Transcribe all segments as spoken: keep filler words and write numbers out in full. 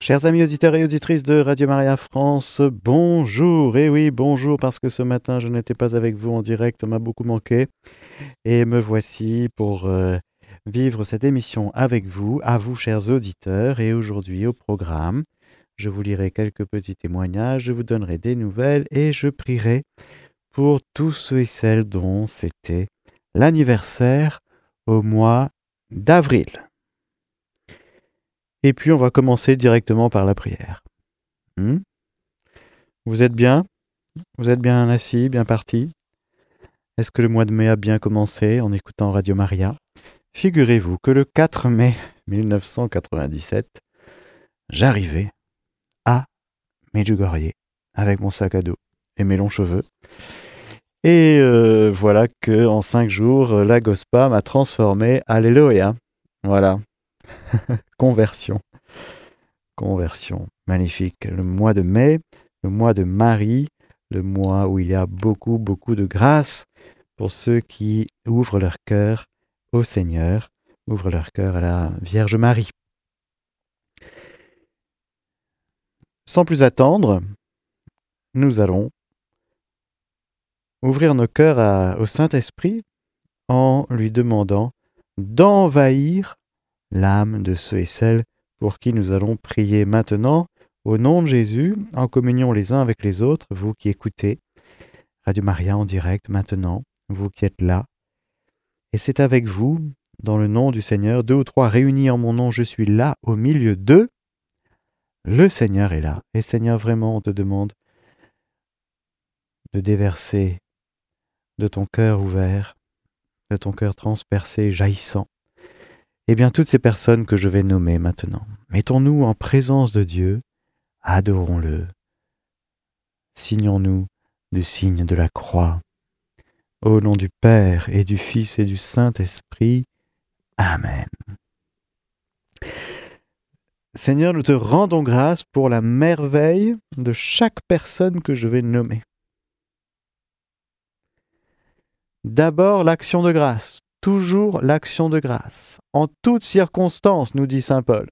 Chers amis auditeurs et auditrices de Radio Maria France, bonjour. Et oui, bonjour, parce que ce matin, je n'étais pas avec vous en direct, ça m'a beaucoup manqué. Et me voici pour euh, vivre cette émission avec vous, à vous, chers auditeurs. Et aujourd'hui, au programme, je vous lirai quelques petits témoignages, je vous donnerai des nouvelles et je prierai pour tous ceux et celles dont c'était l'anniversaire au mois d'avril. Et puis, on va commencer directement par la prière. Hmm? Vous êtes bien? Vous êtes bien assis, bien partis? Est-ce que le mois de mai a bien commencé en écoutant Radio Maria? Figurez-vous que le quatre mai mille neuf cent quatre-vingt-dix-sept, j'arrivais à Medjugorje avec mon sac à dos et mes longs cheveux. Et euh, voilà qu'en cinq jours, la Gospa m'a transformé. Alléluia. Voilà. Conversion. Conversion. Magnifique. Le mois de mai, le mois de Marie, le mois où il y a beaucoup, beaucoup de grâce pour ceux qui ouvrent leur cœur au Seigneur, ouvrent leur cœur à la Vierge Marie. Sans plus attendre, nous allons ouvrir nos cœurs à, au Saint-Esprit en lui demandant d'envahir l'âme de ceux et celles pour qui nous allons prier maintenant, au nom de Jésus, en communion les uns avec les autres, vous qui écoutez Radio Maria en direct maintenant, vous qui êtes là. Et c'est avec vous, dans le nom du Seigneur, deux ou trois réunis en mon nom, je suis là au milieu d'eux. Le Seigneur est là. Et Seigneur, vraiment, on te demande de déverser de ton cœur ouvert, de ton cœur transpercé, jaillissant, eh bien, toutes ces personnes que je vais nommer maintenant. Mettons-nous en présence de Dieu, adorons-le, signons-nous du signe de la croix. Au nom du Père et du Fils et du Saint-Esprit. Amen. Seigneur, nous te rendons grâce pour la merveille de chaque personne que je vais nommer. D'abord, l'action de grâce. Toujours l'action de grâce. En toutes circonstances, nous dit saint Paul.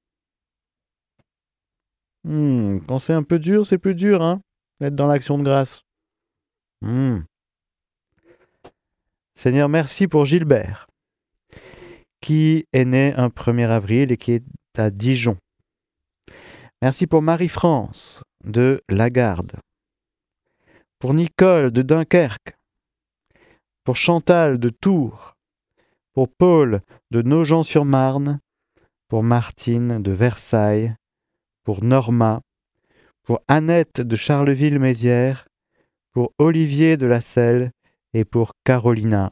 Hmm, quand c'est un peu dur, c'est plus dur, hein, d'être dans l'action de grâce. Hmm. Seigneur, merci pour Gilbert, qui est né un premier avril et qui est à Dijon. Merci pour Marie-France de Lagarde, pour Nicole de Dunkerque, pour Chantal de Tours, pour Paul de Nogent-sur-Marne, pour Martine de Versailles, pour Norma, pour Annette de Charleville-Mézières, pour Olivier de la Selle et pour Carolina.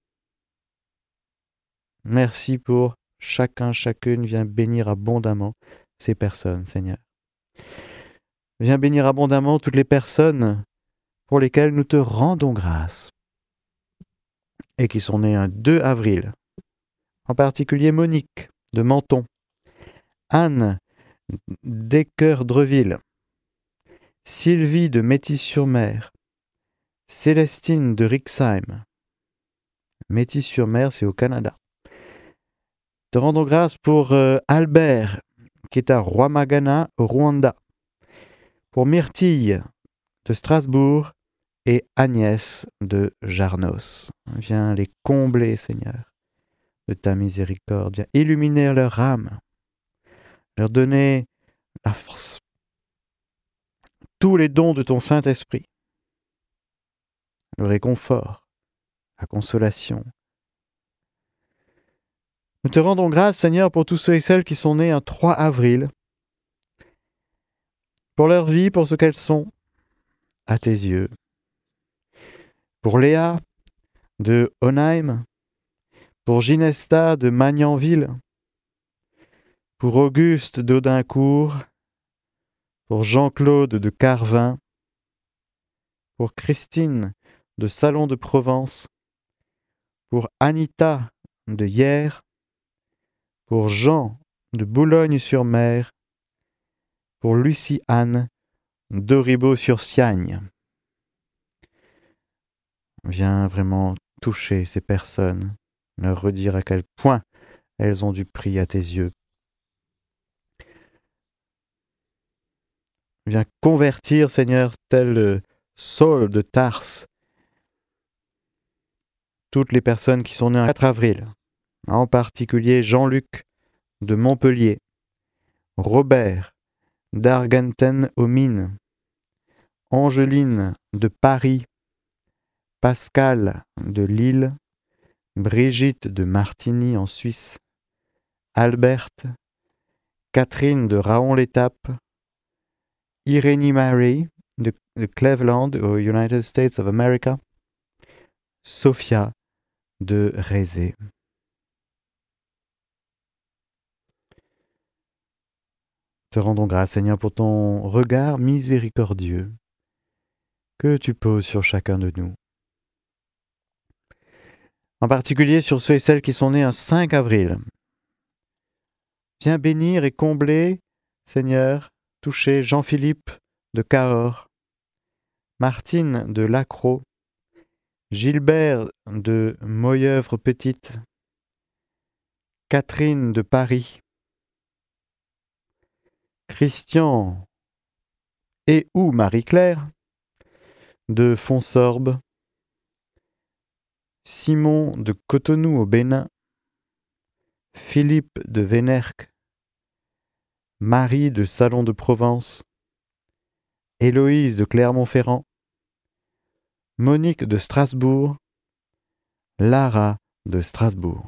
Merci pour chacun, chacune. Viens bénir abondamment ces personnes, Seigneur. Viens bénir abondamment toutes les personnes pour lesquelles nous te rendons grâce et qui sont nées un deux avril. En particulier Monique de Menton, Anne d'Équeurdreville, Sylvie de Métis-sur-Mer, Célestine de Rixheim. Métis-sur-Mer, c'est au Canada. Te rendons grâce pour euh, Albert, qui est à Rwamagana, au Rwanda. Pour Myrtille de Strasbourg et Agnès de Jarnos. Viens les combler, Seigneur, de ta miséricorde. Viens illuminer leur âme, leur donner la force, tous les dons de ton Saint-Esprit, le réconfort, la consolation. Nous te rendons grâce, Seigneur, pour tous ceux et celles qui sont nés un trois avril, pour leur vie, pour ce qu'elles sont, à tes yeux. Pour Léa de Onheim, pour Ginesta de Magnanville, pour Auguste d'Audincourt, pour Jean-Claude de Carvin, pour Christine de Salon de Provence, pour Anita de Hyères, pour Jean de Boulogne-sur-Mer, pour Lucie-Anne d'Auribeau-sur-Siagne. Viens vraiment toucher ces personnes, leur redire à quel point elles ont du prix à tes yeux. Viens convertir, Seigneur, tel euh, Saul de Tarse, toutes les personnes qui sont nées le quatre avril, en particulier Jean-Luc de Montpellier, Robert d'Argenten aux Mines, Angeline de Paris, Pascal de Lille, Brigitte de Martigny en Suisse, Alberte, Catherine de Raon-l'Étape, Irénie Mary de, de Cleveland aux United States of America, Sophia de Rézé. Te rendons grâce, Seigneur, pour ton regard miséricordieux que tu poses sur chacun de nous. En particulier sur ceux et celles qui sont nés un cinq avril. Viens bénir et combler, Seigneur, toucher Jean-Philippe de Cahors, Martine de Lacroix, Gilbert de Moyeuvre-Petite, Catherine de Paris, Christian et ou Marie-Claire de Fonsorbe, Simon de Cotonou au Bénin, Philippe de Vénerque, Marie de Salon de Provence, Héloïse de Clermont-Ferrand, Monique de Strasbourg, Lara de Strasbourg.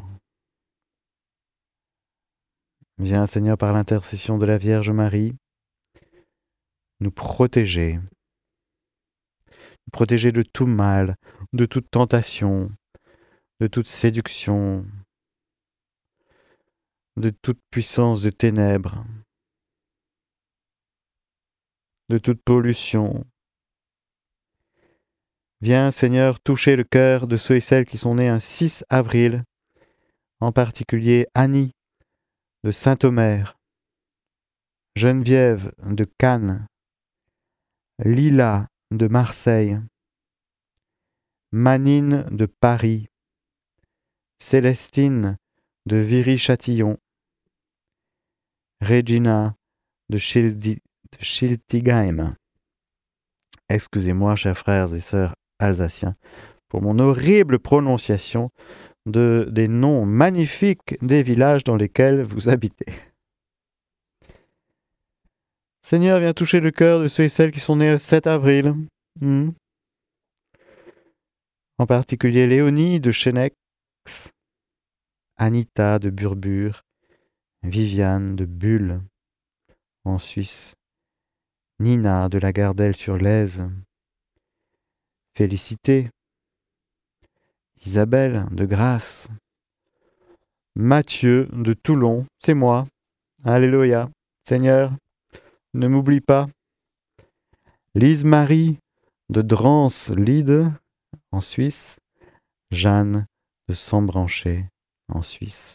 Viens, Seigneur, par l'intercession de la Vierge Marie, nous protéger, nous protéger de tout mal, de toute tentation, de toute séduction, de toute puissance de ténèbres, de toute pollution. Viens, Seigneur, toucher le cœur de ceux et celles qui sont nés un six avril, en particulier Annie de Saint-Omer, Geneviève de Cannes, Lila de Marseille, Manine de Paris, Célestine de Viry-Châtillon, Regina de, Schildi, de Schiltigheim. Excusez-moi, chers frères et sœurs alsaciens, pour mon horrible prononciation de, des noms magnifiques des villages dans lesquels vous habitez. Seigneur, viens toucher le cœur de ceux et celles qui sont nés le sept avril. Hmm. En particulier Léonie de Chenex, Anita de Burbure, Viviane de Bulle, en Suisse, Nina de la Gardelle-sur-Lèze, Félicité, Isabelle de Grasse, Mathieu de Toulon, c'est moi, Alléluia, Seigneur, ne m'oublie pas, Lise-Marie de Drance-Lide, en Suisse, Jeanne de Sambranché, en Suisse.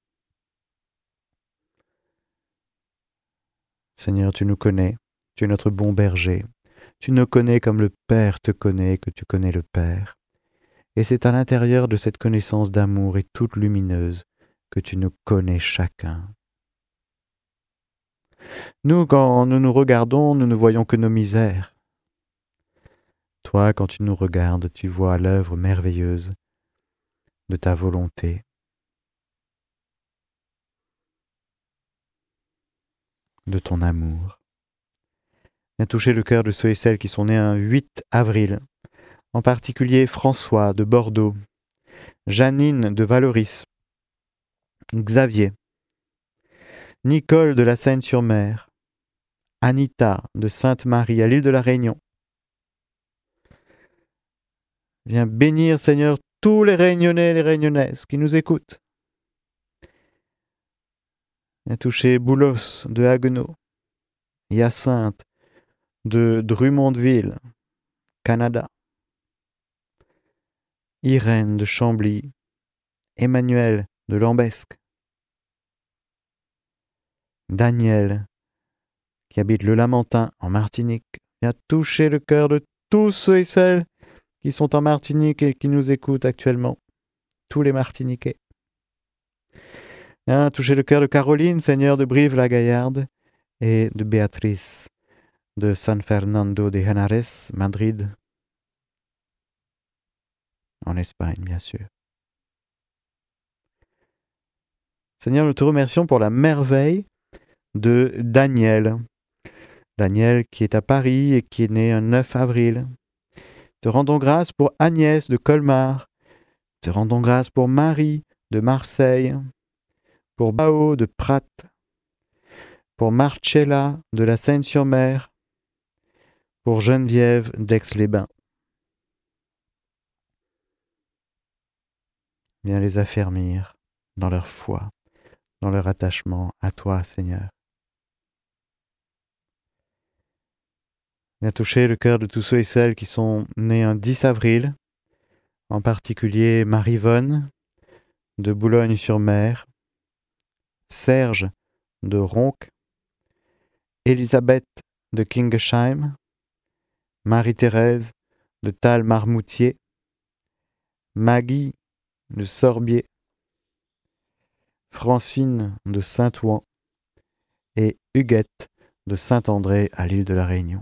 Seigneur, tu nous connais, tu es notre bon berger, tu nous connais comme le Père te connaît, que tu connais le Père. Et c'est à l'intérieur de cette connaissance d'amour et toute lumineuse que tu nous connais chacun. Nous, quand nous nous regardons, nous ne voyons que nos misères. Toi, quand tu nous regardes, tu vois l'œuvre merveilleuse de ta volonté. De ton amour. Viens toucher le cœur de ceux et celles qui sont nés un huit avril, en particulier François de Bordeaux, Janine de Valoris, Xavier, Nicole de la Seine-sur-Mer, Anita de Sainte-Marie à l'île de la Réunion. Viens bénir, Seigneur, tous les Réunionnais et les Réunionnaises qui nous écoutent. Viens toucher Boulos de Haguenau, Hyacinthe de Drummondville, Canada, Irène de Chambly, Emmanuel de Lambesque, Daniel qui habite le Lamentin en Martinique. Viens toucher le cœur de tous ceux et celles qui sont en Martinique et qui nous écoutent actuellement, tous les Martiniquais. Viens toucher le cœur de Caroline, Seigneur de Brive-la-Gaillarde, et de Béatrice de San Fernando de Henares, Madrid, en Espagne, bien sûr. Seigneur, nous te remercions pour la merveille de Daniel. Daniel qui est à Paris et qui est né un neuf avril. Te rendons grâce pour Agnès de Colmar. Te rendons grâce pour Marie de Marseille. Pour Bao de Prat. Pour Marcella de la Seine-sur-Mer. Pour Geneviève d'Aix-les-Bains. Viens les affermir dans leur foi, dans leur attachement à toi, Seigneur. Viens toucher le cœur de tous ceux et celles qui sont nés un dix avril, en particulier Marie-Vonne de Boulogne-sur-Mer, Serge de Ronc, Elisabeth de Kingesheim, Marie-Thérèse de Talmarmoutier, Maggie de Sorbier, Francine de Saint-Ouen et Huguette de Saint-André à l'île de la Réunion.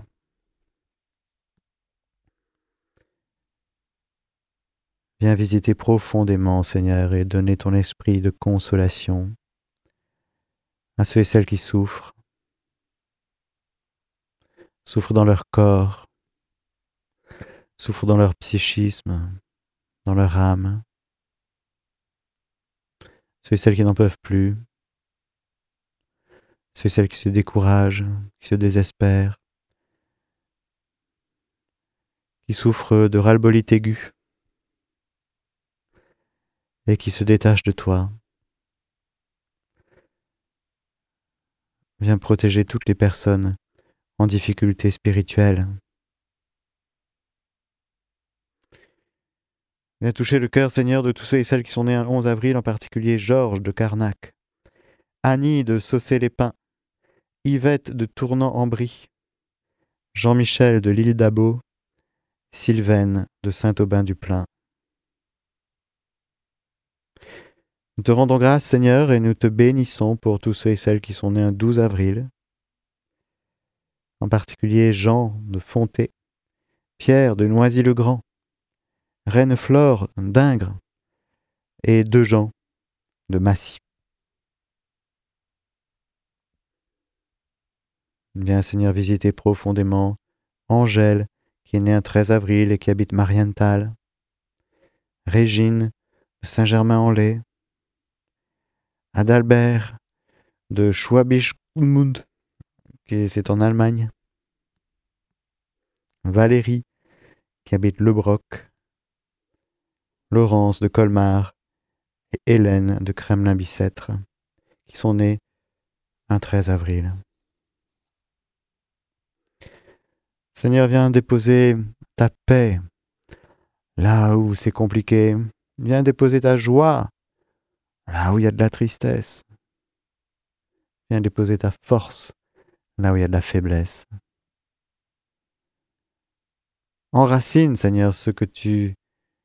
Viens visiter profondément, Seigneur, et donner ton esprit de consolation à ceux et celles qui souffrent, souffrent dans leur corps, souffrent dans leur psychisme, dans leur âme, ceux et celles qui n'en peuvent plus, ceux et celles qui se découragent, qui se désespèrent, qui souffrent de ras-le-bolite aigu et qui se détachent de toi. Viens protéger toutes les personnes en difficulté spirituelle. Viens toucher le cœur, Seigneur, de tous ceux et celles qui sont nés un onze avril, en particulier Georges de Carnac, Annie de Saucé-les-Pins, Yvette de Tournant-en-Brie, Jean-Michel de l'île d'Abo, Sylvaine de Saint-Aubin-du-Plain. Nous te rendons grâce, Seigneur, et nous te bénissons pour tous ceux et celles qui sont nés un douze avril, en particulier Jean de Fonté, Pierre de Noisy-le-Grand, Reine Flore d'Ingres et Dejean de Massy. Viens, Seigneur, visiter profondément Angèle, qui est née un treize avril et qui habite Marienthal, Régine de Saint-Germain-en-Laye, Adalbert de Schwabisch-Gmünd, qui c'est en Allemagne, Valérie, qui habite Le Broc, Laurence de Colmar et Hélène de Kremlin-Bicêtre, qui sont nés un treize avril. Seigneur, viens déposer ta paix là où c'est compliqué. Viens déposer ta joie là où il y a de la tristesse. Viens déposer ta force là où il y a de la faiblesse. Enracine, Seigneur, ce que tu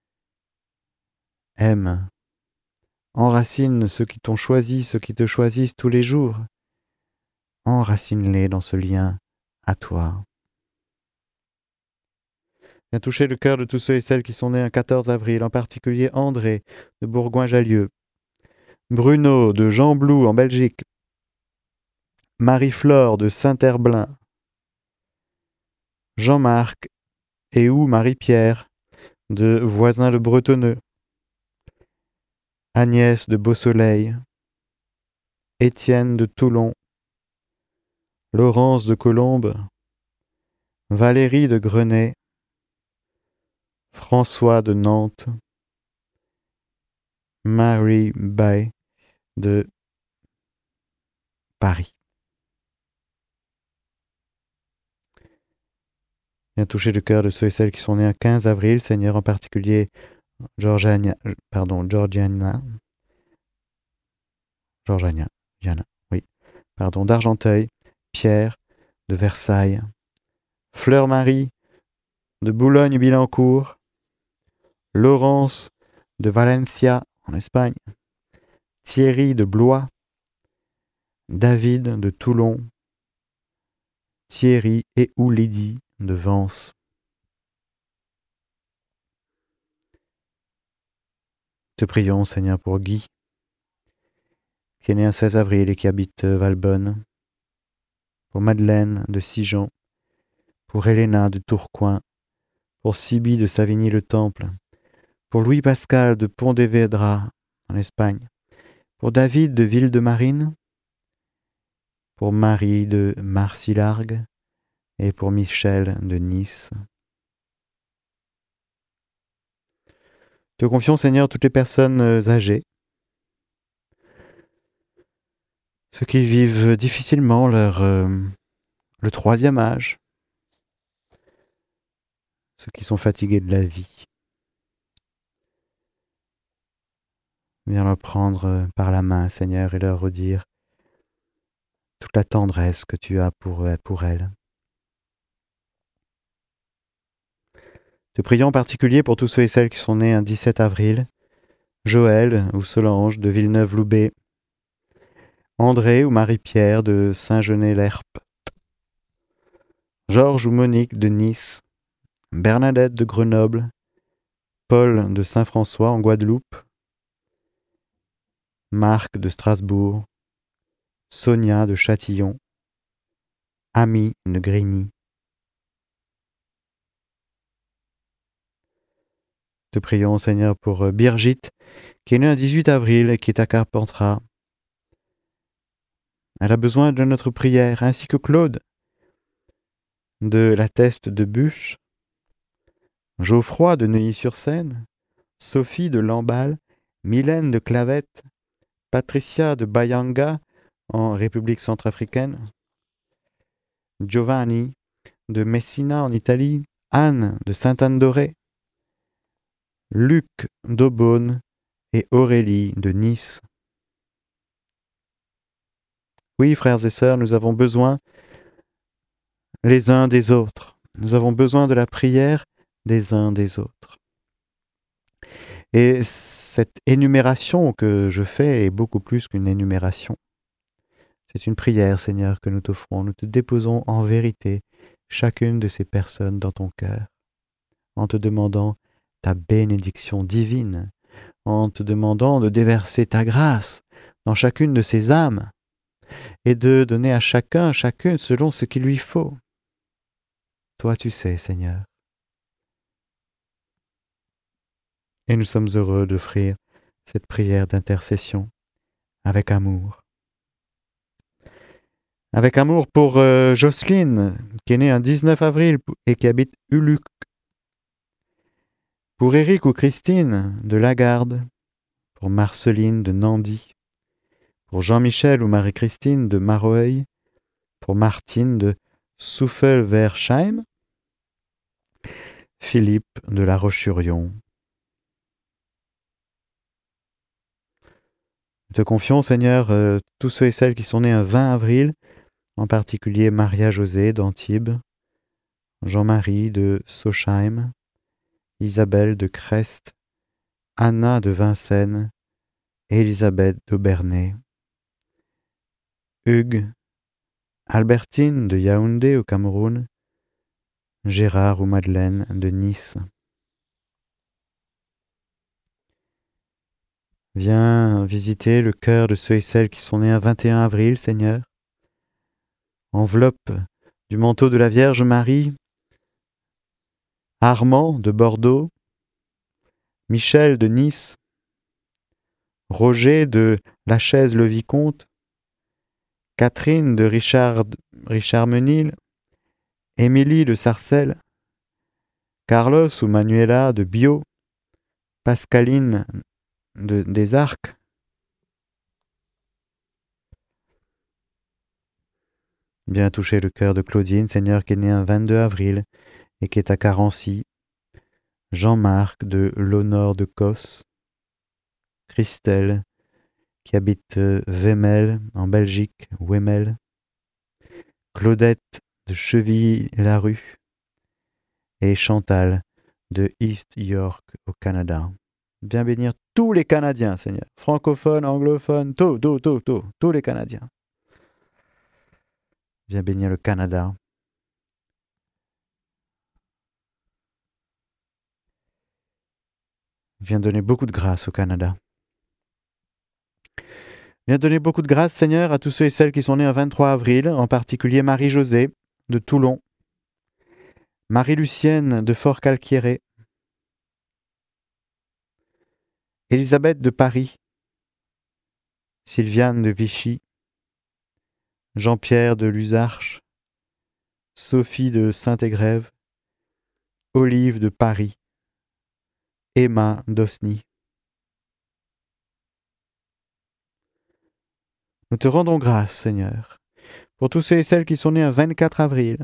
aimes. Enracine ceux qui t'ont choisi, ceux qui te choisissent tous les jours. Enracine-les dans ce lien à toi. Viens toucher le cœur de tous ceux et celles qui sont nés un quatorze avril, en particulier André de Bourgoin-Jallieu, Bruno de Jean-Blou en Belgique, Marie-Flore de Saint-Herblain, Jean-Marc et ou Marie-Pierre de Voisin-le-Bretonneux, Agnès de Beausoleil, Étienne de Toulon, Laurence de Colombes, Valérie de Grenay, François de Nantes, Mary Bay de Paris. Viens toucher le cœur de ceux et celles qui sont nés un quinze avril, Seigneur, en particulier Georgiana, pardon, Georgiana, Georgiana, Diana, oui, pardon, d'Argenteuil, Pierre de Versailles, Fleur-Marie de Boulogne-Billancourt, Laurence de Valencia en Espagne, Thierry de Blois, David de Toulon, Thierry et ou Lydie de Vence. Te prions, Seigneur, pour Guy, qui est né un seize avril et qui habite Valbonne, pour Madeleine de Sigean, pour Elena de Tourcoing, pour Siby de Savigny-le-Temple, pour Louis-Pascal de Pontevedra, en Espagne, pour David de Ville-de-Marine, pour Marie de Marcillargues et pour Michel de Nice. Te confions, Seigneur, toutes les personnes âgées, ceux qui vivent difficilement leur, euh, le troisième âge, ceux qui sont fatigués de la vie. Viens leur prendre par la main, Seigneur, et leur redire toute la tendresse que tu as pour, pour elles. Te prions en particulier pour tous ceux et celles qui sont nés un dix-sept avril, Joël ou Solange de Villeneuve-Loubet, André ou Marie-Pierre de Saint-Genès-l'Herpe, Georges ou Monique de Nice, Bernadette de Grenoble, Paul de Saint-François en Guadeloupe, Marc de Strasbourg, Sonia de Châtillon, Ami de Grigny. Te prions, Seigneur, pour Birgit, qui est née un dix-huit avril et qui est à Carpentras. Elle a besoin de notre prière, ainsi que Claude, de la Teste de Bûche, Geoffroy de Neuilly-sur-Seine, Sophie de Lamballe, Mylène de Clavette, Patricia de Bayanga, en République centrafricaine, Giovanni de Messina, en Italie, Anne de Sainte-Anne-d'Auray, Luc d'Aubonne et Aurélie de Nice. Oui, frères et sœurs, nous avons besoin les uns des autres. Nous avons besoin de la prière des uns des autres. Et cette énumération que je fais est beaucoup plus qu'une énumération. C'est une prière, Seigneur, que nous t'offrons. Nous te déposons en vérité chacune de ces personnes dans ton cœur, en te demandant ta bénédiction divine, en te demandant de déverser ta grâce dans chacune de ces âmes et de donner à chacun, chacune, selon ce qu'il lui faut. Toi, tu sais, Seigneur. Et nous sommes heureux d'offrir cette prière d'intercession avec amour. Avec amour pour euh, Jocelyne, qui est née un dix-neuf avril et qui habite Uluc. Pour Éric ou Christine de Lagarde, pour Marceline de Nandy, pour Jean-Michel ou Marie-Christine de Mareuil, pour Martine de Souffel-Versheim, Philippe de La Roche-sur-Yon. Nous te confions, Seigneur, euh, tous ceux et celles qui sont nés un vingt avril, en particulier Maria-Josée d'Antibes, Jean-Marie de Sochheim, Isabelle de Crest, Anna de Vincennes, Elisabeth d'Aubernay, Hugues, Albertine de Yaoundé au Cameroun, Gérard ou Madeleine de Nice. Viens visiter le cœur de ceux et celles qui sont nés un vingt et un avril, Seigneur. Enveloppe du manteau de la Vierge Marie, Armand de Bordeaux, Michel de Nice, Roger de La Chaise-le-Vicomte, Catherine de Richard, Richard Menil, Émilie de Sarcelles, Carlos ou Manuela de Bio, Pascaline de, des Arcs, viens toucher le cœur de Claudine, Seigneur, qui est née un vingt-deux avril et qui est à Carency, Jean-Marc de l'Honor de Cos, Christelle, qui habite Wemel en Belgique, Wemel, Claudette de Chevilly-la-Rue et Chantal de East York au Canada. Viens bénir tous les Canadiens, Seigneur, francophones, anglophones, tout, tout, tout, tout, tous les Canadiens. Viens bénir le Canada, Viens donner beaucoup de grâce au Canada. Viens donner beaucoup de grâce, Seigneur, à tous ceux et celles qui sont nés un vingt-trois avril, en particulier Marie-Josée de Toulon, Marie-Lucienne de Fort-Calquiéré, Élisabeth de Paris, Sylviane de Vichy, Jean-Pierre de Luzarches, Sophie de Saint-Égrève, Olive de Paris, Emma d'Osny. Nous te rendons grâce, Seigneur, pour tous ceux et celles qui sont nés un vingt-quatre avril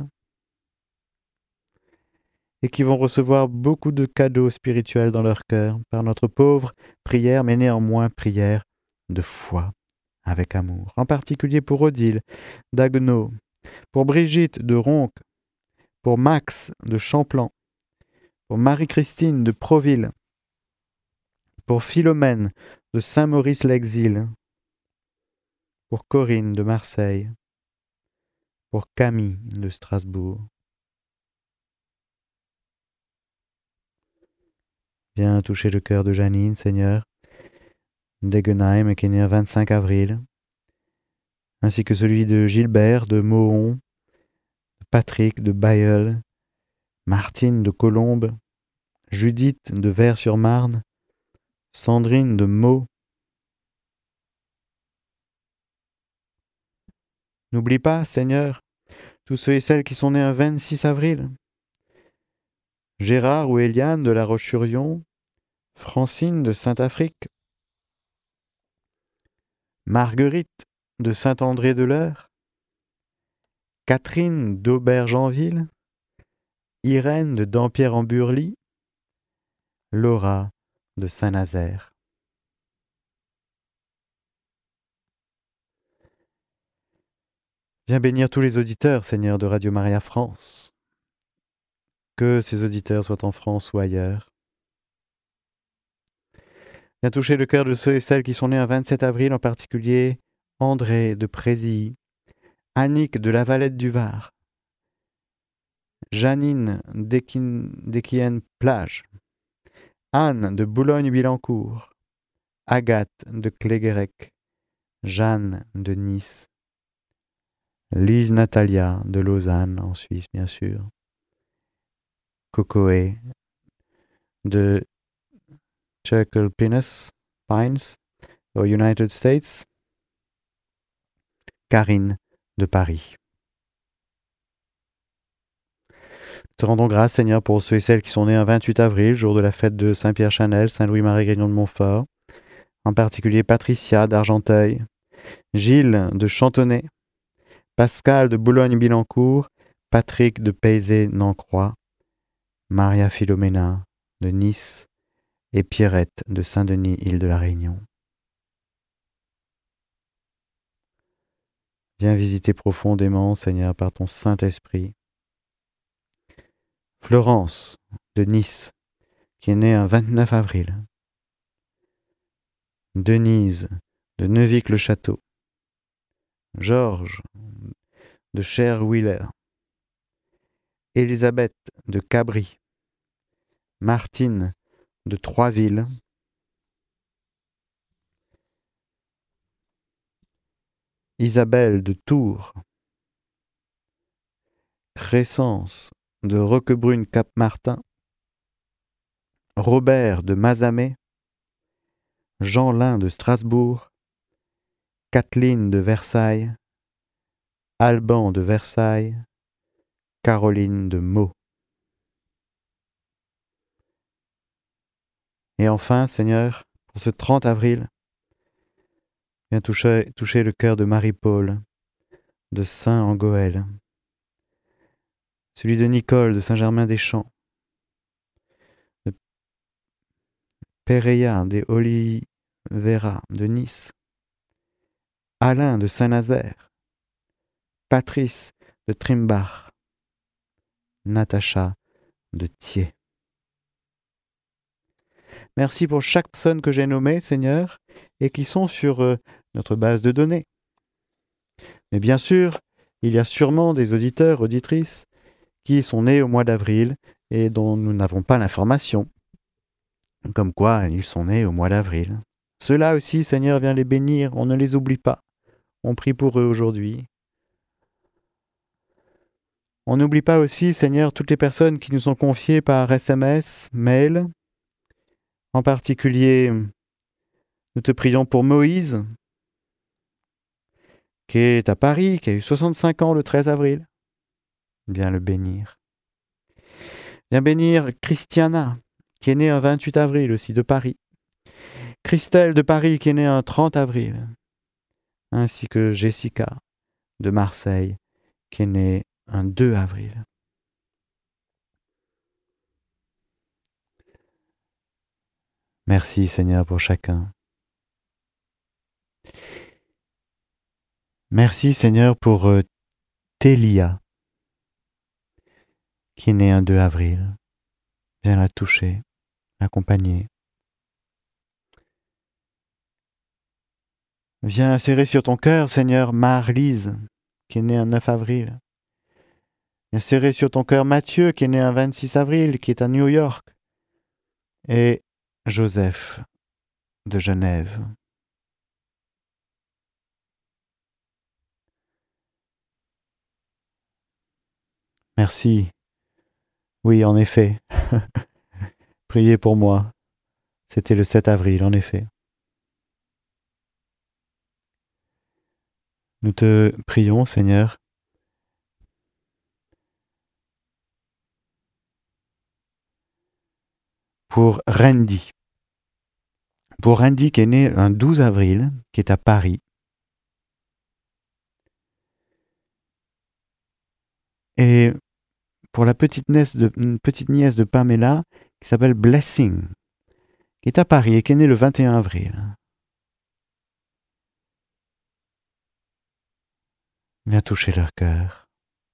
et qui vont recevoir beaucoup de cadeaux spirituels dans leur cœur par notre pauvre prière, mais néanmoins prière de foi, avec amour. En particulier pour Odile d'Aguenau, pour Brigitte de Ronques, pour Max de Champlan, pour Marie-Christine de Proville, pour Philomène de Saint-Maurice-l'Exil, pour Corinne de Marseille, pour Camille de Strasbourg. Viens toucher le cœur de Janine, Seigneur, d'Egenheim, qui est né le vingt-cinq avril, ainsi que celui de Gilbert de Mohon, Patrick de Bailleul, Martine de Colombes, Judith de Vers-sur-Marne, Sandrine de Meaux. N'oublie pas, Seigneur, tous ceux et celles qui sont nés un vingt-six avril. Gérard ou Eliane de La Roche-sur-Yon, Francine de Saint-Afrique, Marguerite de Saint-André-de-l'Eure, Catherine d'Aubergenville, Irène de Dampierre-en-Burly, Laura de Saint-Nazaire. Viens bénir tous les auditeurs, Seigneur, de Radio Maria France. Que ces auditeurs soient en France ou ailleurs. Viens toucher le cœur de ceux et celles qui sont nés un vingt-sept avril, en particulier André de Présilly, Annick de la Valette du Var, Janine d'Equienne-Plage, Anne de Boulogne-Billancourt, Agathe de Cléguérec, Jeanne de Nice, Lise Natalia de Lausanne, en Suisse bien sûr, Cocoé de Circle Pines, Pines, aux United States, Karine de Paris. Te rendons grâce, Seigneur, pour ceux et celles qui sont nés un vingt-huit avril, jour de la fête de Saint-Pierre-Chanel, Saint-Louis-Marie-Grignon de Montfort, en particulier Patricia d'Argenteuil, Gilles de Chantonnay, Pascal de Boulogne-Billancourt, Patrick de Paysé-Nancroix, Maria Philomena de Nice et Pierrette de Saint-Denis, île de la Réunion. Viens visiter profondément, Seigneur, par ton Saint-Esprit. Florence de Nice, qui est née un vingt-neuf avril. Denise de Neuvic-le-Château. Georges de Cherwiller. Elisabeth de Cabri. Martine de Troisville. Isabelle de Tours. Crescence de Roquebrune-Cap-Martin, Robert de Mazamet, Jeanlin de Strasbourg, Kathleen de Versailles, Alban de Versailles, Caroline de Meaux. Et enfin, Seigneur, pour ce trente avril, viens toucher, toucher le cœur de Marie-Paul, de Saint-Angoël, celui de Nicole de Saint-Germain-des-Champs, de Pereya de Oliveira de Nice, Alain de Saint-Nazaire, Patrice de Trimbach, Natacha de Thiers. Merci pour chaque personne que j'ai nommée, Seigneur, et qui sont sur euh, notre base de données. Mais bien sûr, il y a sûrement des auditeurs, auditrices, qui sont nés au mois d'avril et dont nous n'avons pas l'information. comme quoi ils sont nés au mois d'avril. Ceux-là aussi, Seigneur, viens les bénir, on ne les oublie pas. On prie pour eux aujourd'hui. On n'oublie pas aussi, Seigneur, toutes les personnes qui nous sont confiées par S M S, mail. En particulier, nous te prions pour Moïse, qui est à Paris, qui a eu soixante-cinq ans le treize avril. Viens le bénir. Viens bénir Christiana, qui est née un vingt-huit avril aussi, de Paris. Christelle de Paris, qui est née un trente avril. Ainsi que Jessica de Marseille, qui est née un deux avril. Merci Seigneur pour chacun. Merci Seigneur pour euh, Télia, qui est née un deux avril. Viens la toucher, l'accompagner. Viens serrer sur ton cœur, Seigneur, Marlise, qui est née un neuf avril. Viens serrer sur ton cœur Mathieu, qui est né un vingt-six avril, qui est à New York. Et Joseph de Genève. Merci. Oui, en effet. Priez pour moi. C'était le sept avril, en effet. Nous te prions, Seigneur, pour Randy. Pour Randy qui est né un douze avril, qui est à Paris. Et pour la petite nièce de, une petite nièce de Pamela, qui s'appelle Blessing, qui est à Paris et qui est née le vingt et un avril. Viens toucher leur cœur.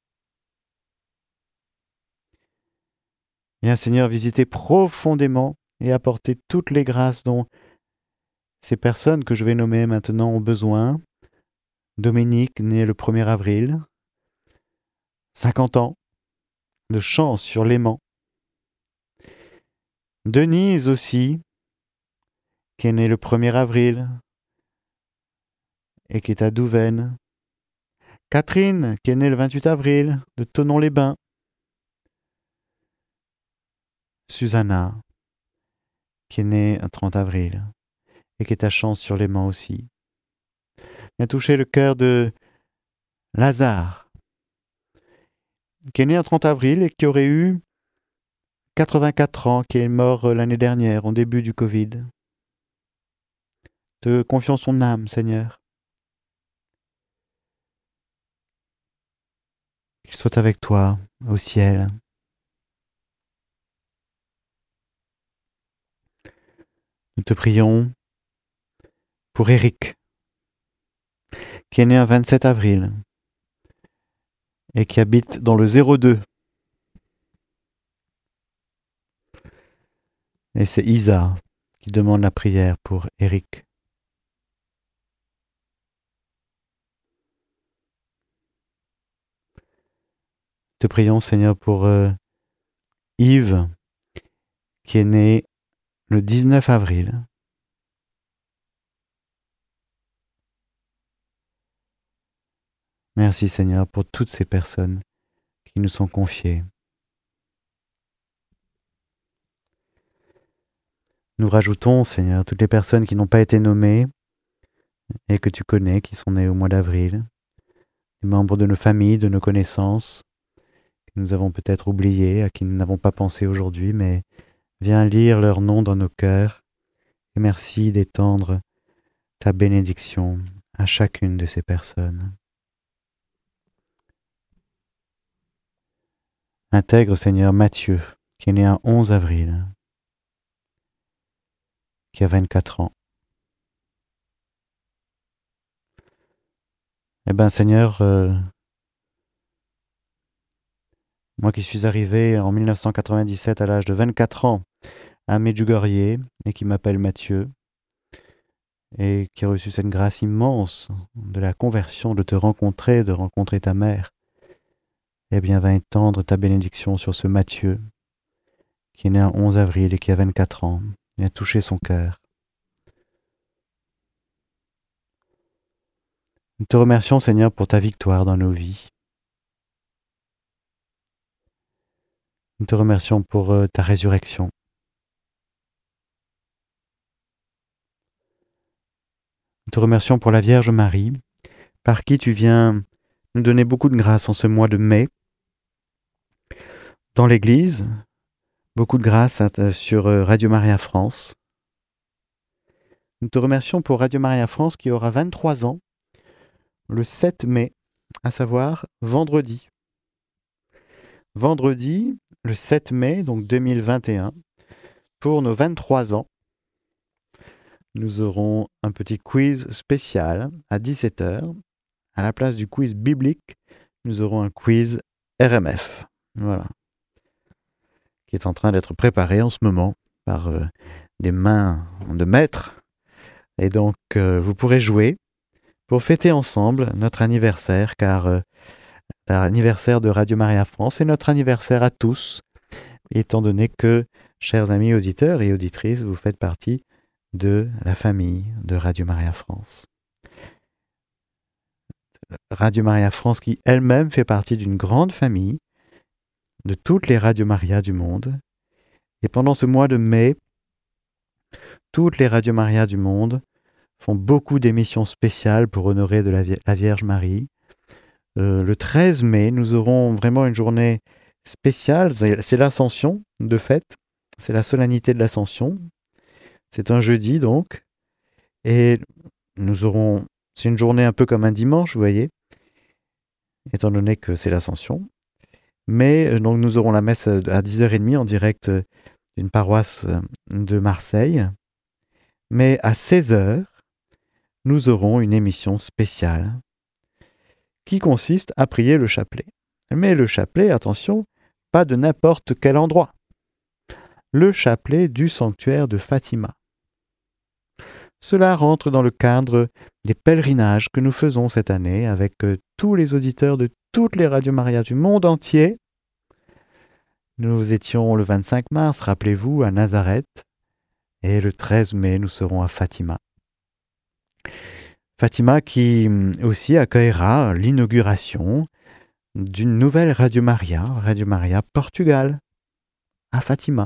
Viens, Seigneur, visiter profondément et apporter toutes les grâces dont ces personnes que je vais nommer maintenant ont besoin. Dominique, né le premier avril, cinquante ans, de chance sur l'aimant. Denise aussi, qui est née le premier avril et qui est à Douvaine. Catherine, qui est née le vingt-huit avril, de Thonon-les-Bains. Susanna, qui est née le trente avril et qui est à Chance-sur-Léman aussi. Viens toucher le cœur de Lazare, qui est né le trente avril et qui aurait eu quatre-vingt-quatre ans, qui est mort l'année dernière, au début du Covid. Te confions son âme, Seigneur. Qu'il soit avec toi au ciel. Nous te prions pour Eric, qui est né un vingt-sept avril et qui habite dans le zéro deux. Et c'est Isa qui demande la prière pour Eric. Te prions, Seigneur, pour euh, Yves, qui est né le dix-neuf avril. Merci, Seigneur, pour toutes ces personnes qui nous sont confiées. Nous rajoutons, Seigneur, toutes les personnes qui n'ont pas été nommées et que tu connais, qui sont nées au mois d'avril, les membres de nos familles, de nos connaissances, que nous avons peut-être oubliés, à qui nous n'avons pas pensé aujourd'hui, mais viens lire leurs noms dans nos cœurs et merci d'étendre ta bénédiction à chacune de ces personnes. Intègre, Seigneur, Mathieu, qui est né un onze avril, qui a vingt-quatre ans. Eh bien, Seigneur, euh, moi qui suis arrivé en mille neuf cent quatre-vingt-dix-sept à l'âge de vingt-quatre ans à Medjugorje et qui m'appelle Mathieu et qui a reçu cette grâce immense de la conversion, de te rencontrer, de rencontrer ta mère, eh bien, va étendre ta bénédiction sur ce Mathieu qui est né un onze avril et qui a vingt-quatre ans Viens toucher son cœur. Nous te remercions, Seigneur, pour ta victoire dans nos vies. Nous te remercions pour euh, ta résurrection. Nous te remercions pour la Vierge Marie, par qui tu viens nous donner beaucoup de grâce en ce mois de mai. Dans l'Église, beaucoup de grâce sur Radio Maria France. Nous te remercions pour Radio Maria France qui aura vingt-trois ans le sept mai, à savoir vendredi. Vendredi, le sept mai, donc deux mille vingt et un, pour nos vingt-trois ans, nous aurons un petit quiz spécial à dix-sept heures. À la place du quiz biblique, nous aurons un quiz R M F. Voilà. Qui est en train d'être préparé en ce moment par euh, des mains de maître. Et donc, euh, vous pourrez jouer pour fêter ensemble notre anniversaire, car euh, l'anniversaire de Radio Maria France est notre anniversaire à tous, étant donné que, chers amis auditeurs et auditrices, vous faites partie de la famille de Radio Maria France. Radio Maria France qui elle-même fait partie d'une grande famille de toutes les Radio Maria du monde. Et pendant ce mois de mai, toutes les Radio Maria du monde font beaucoup d'émissions spéciales pour honorer de la, Vi- la Vierge Marie. Euh, le treize mai, nous aurons vraiment une journée spéciale. C'est, c'est l'Ascension, de fait. C'est la solennité de l'Ascension. C'est un jeudi, donc. Et nous aurons... C'est une journée un peu comme un dimanche, vous voyez, étant donné que c'est l'Ascension. Mais donc nous aurons la messe à dix heures trente en direct d'une paroisse de Marseille. Mais à seize heures, nous aurons une émission spéciale qui consiste à prier le chapelet. Mais le chapelet, attention, pas de n'importe quel endroit. Le chapelet du sanctuaire de Fatima. Cela rentre dans le cadre des pèlerinages que nous faisons cette année avec tous les auditeurs de toutes les Radio Maria du monde entier. Nous étions le vingt-cinq mars, rappelez-vous, à Nazareth, et le treize mai, nous serons à Fatima. Fatima qui aussi accueillera l'inauguration d'une nouvelle Radio Maria, Radio Maria Portugal, à Fatima.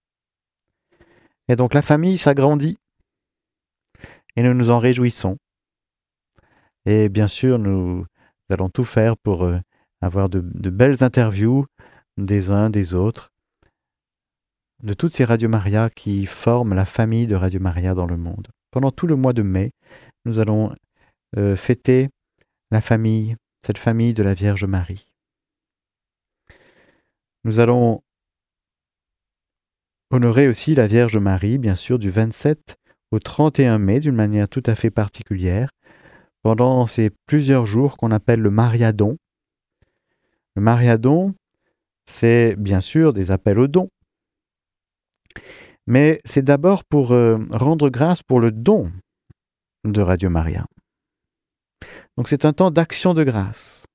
Et donc la famille s'agrandit, et nous nous en réjouissons. Et bien sûr, nous allons tout faire pour euh, avoir de, de belles interviews des uns, des autres, de toutes ces Radio Maria qui forment la famille de Radio Maria dans le monde. Pendant tout le mois de mai, nous allons euh, fêter la famille, cette famille de la Vierge Marie. Nous allons honorer aussi la Vierge Marie, bien sûr, du vingt-sept au trente et un mai, d'une manière tout à fait particulière, pendant ces plusieurs jours qu'on appelle le Mariadon. Le Mariadon, c'est bien sûr des appels aux dons. Mais c'est d'abord pour euh, rendre grâce pour le don de Radio Maria. Donc c'est un temps d'action de grâce.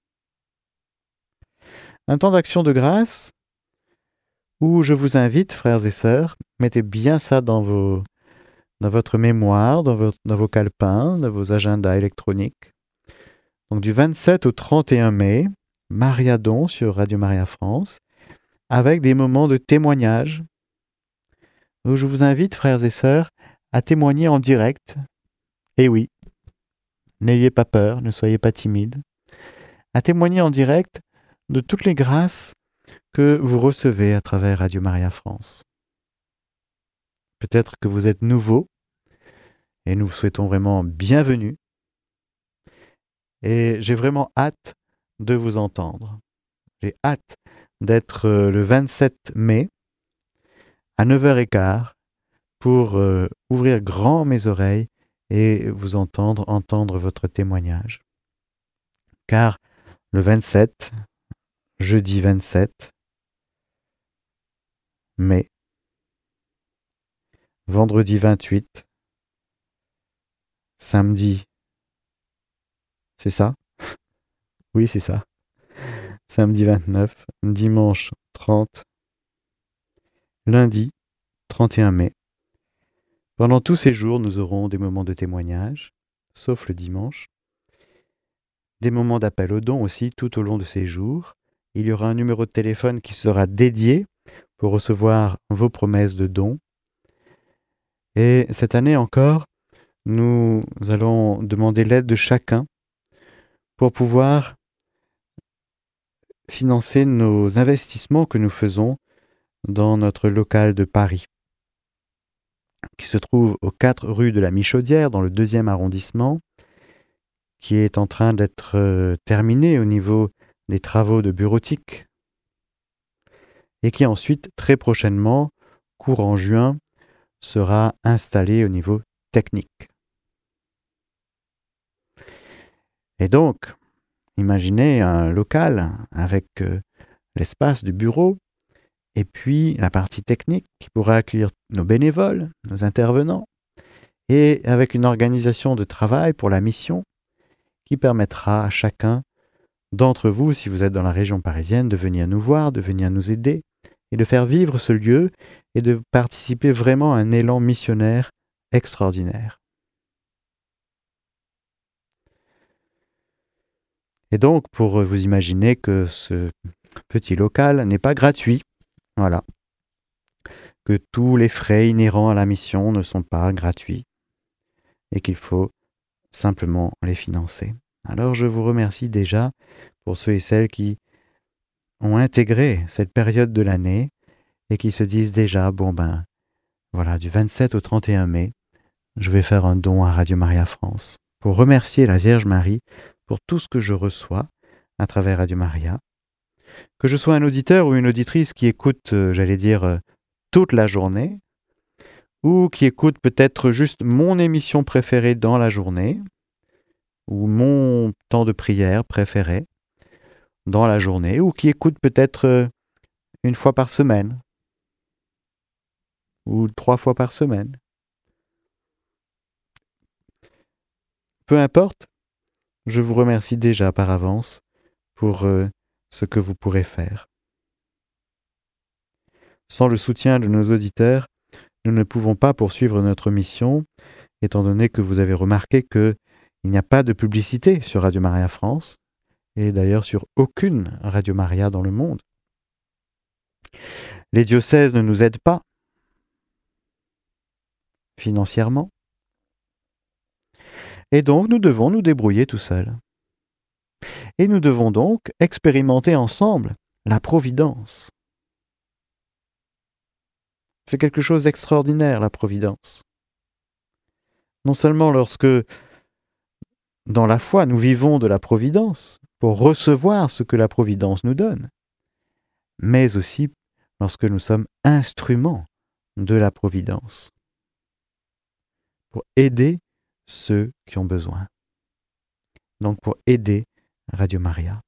Un temps d'action de grâce où je vous invite, frères et sœurs, mettez bien ça dans, vos, dans votre mémoire, dans vos, dans vos calepins, dans vos agendas électroniques. Donc du vingt-sept au trente et un mai, Mariadon sur Radio Maria France, avec des moments de témoignage, où je vous invite, frères et sœurs, à témoigner en direct. Et oui, n'ayez pas peur, ne soyez pas timides. À témoigner en direct de toutes les grâces que vous recevez à travers Radio Maria France. Peut-être que vous êtes nouveau, et nous vous souhaitons vraiment bienvenue. Et j'ai vraiment hâte de vous entendre. J'ai hâte d'être le vingt-sept mai, à neuf heures quinze, pour euh, ouvrir grand mes oreilles et vous entendre, entendre votre témoignage. Car le vingt-sept, jeudi vingt-sept mai, vendredi vingt-huit, samedi, c'est ça? Oui, c'est ça. Samedi vingt-neuf, dimanche trente, lundi trente et un mai, Pendant tous ces jours, nous aurons des moments de témoignage, sauf le dimanche, des moments d'appel aux dons aussi tout au long de ces jours. Il y aura un numéro de téléphone qui sera dédié pour recevoir vos promesses de dons. Et cette année encore, nous allons demander l'aide de chacun pour pouvoir financer nos investissements que nous faisons dans notre local de Paris, qui se trouve aux quatre rue de la Michaudière, dans le deuxième arrondissement, qui est en train d'être euh, terminé au niveau des travaux de bureautique, et qui ensuite, très prochainement, courant juin, sera installé au niveau technique. Et donc, imaginez un local avec euh, l'espace du bureau, et puis la partie technique qui pourra accueillir nos bénévoles, nos intervenants, et avec une organisation de travail pour la mission qui permettra à chacun d'entre vous, si vous êtes dans la région parisienne, de venir nous voir, de venir nous aider et de faire vivre ce lieu et de participer vraiment à un élan missionnaire extraordinaire. Et donc, pour vous imaginer que ce petit local n'est pas gratuit, voilà, que tous les frais inhérents à la mission ne sont pas gratuits et qu'il faut simplement les financer. Alors je vous remercie déjà pour ceux et celles qui ont intégré cette période de l'année et qui se disent déjà, bon ben, voilà, du vingt-sept au trente et un mai, je vais faire un don à Radio Maria France pour remercier la Vierge Marie pour tout ce que je reçois à travers Radio Maria. Que je sois un auditeur ou une auditrice qui écoute, euh, j'allais dire, euh, toute la journée, ou qui écoute peut-être juste mon émission préférée dans la journée, ou mon temps de prière préféré dans la journée, ou qui écoute peut-être euh, une fois par semaine, ou trois fois par semaine. Peu importe, je vous remercie déjà par avance pour euh, ce que vous pourrez faire. Sans le soutien de nos auditeurs, nous ne pouvons pas poursuivre notre mission, étant donné que vous avez remarqué qu'il n'y a pas de publicité sur Radio Maria France, et d'ailleurs sur aucune Radio Maria dans le monde. Les diocèses ne nous aident pas financièrement, et donc nous devons nous débrouiller tout seuls. Et nous devons donc expérimenter ensemble la providence. C'est quelque chose d'extraordinaire, la providence. Non seulement lorsque, dans la foi, nous vivons de la providence pour recevoir ce que la providence nous donne, mais aussi lorsque nous sommes instruments de la providence pour aider ceux qui ont besoin. Donc pour aider Radio Maria.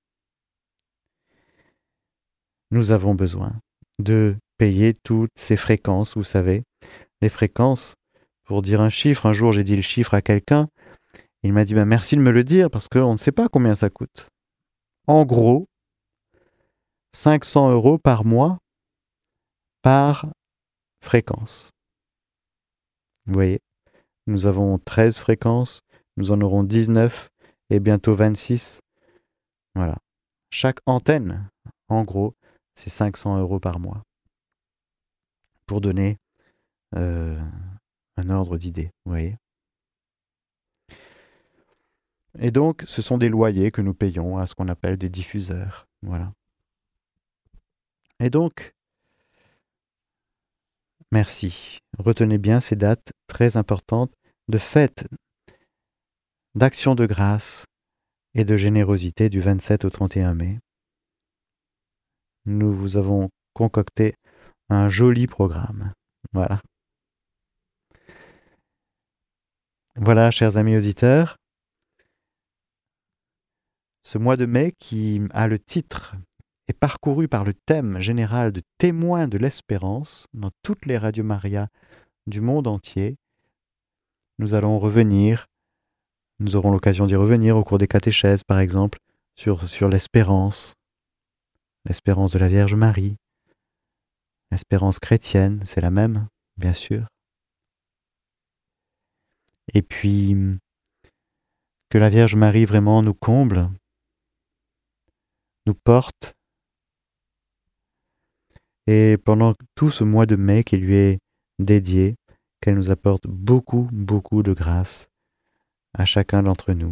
Nous avons besoin de payer toutes ces fréquences, vous savez. Les fréquences, pour dire un chiffre, un jour j'ai dit le chiffre à quelqu'un, il m'a dit bah, « merci de me le dire parce qu'on ne sait pas combien ça coûte ». En gros, cinq cents euros par mois par fréquence. Vous voyez, nous avons treize fréquences, nous en aurons dix-neuf et bientôt vingt-six. Voilà. Chaque antenne, en gros, c'est cinq cents euros par mois. Pour donner euh, un ordre d'idée, vous voyez. Et donc, ce sont des loyers que nous payons à ce qu'on appelle des diffuseurs. Voilà. Et donc, merci. Retenez bien ces dates très importantes de fête, d'action de grâce et de générosité du vingt-sept au trente et un mai. Nous vous avons concocté un joli programme. Voilà. Voilà, chers amis auditeurs, ce mois de mai qui a le titre est parcouru par le thème général de témoins de l'espérance dans toutes les radios Maria du monde entier. Nous allons revenir, nous aurons l'occasion d'y revenir au cours des catéchèses par exemple, sur, sur l'espérance, l'espérance de la Vierge Marie, l'espérance chrétienne, c'est la même, bien sûr. Et puis, que la Vierge Marie vraiment nous comble, nous porte. Et pendant tout ce mois de mai qui lui est dédié, qu'elle nous apporte beaucoup, beaucoup de grâce à chacun d'entre nous.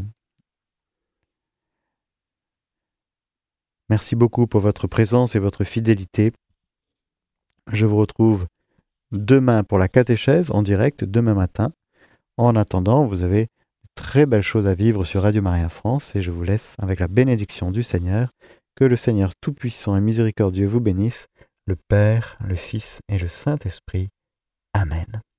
Merci beaucoup pour votre présence et votre fidélité. Je vous retrouve demain pour la catéchèse en direct, demain matin. En attendant, vous avez de très belles choses à vivre sur Radio Maria France et je vous laisse avec la bénédiction du Seigneur. Que le Seigneur Tout-Puissant et Miséricordieux vous bénisse, le Père, le Fils et le Saint-Esprit. Amen.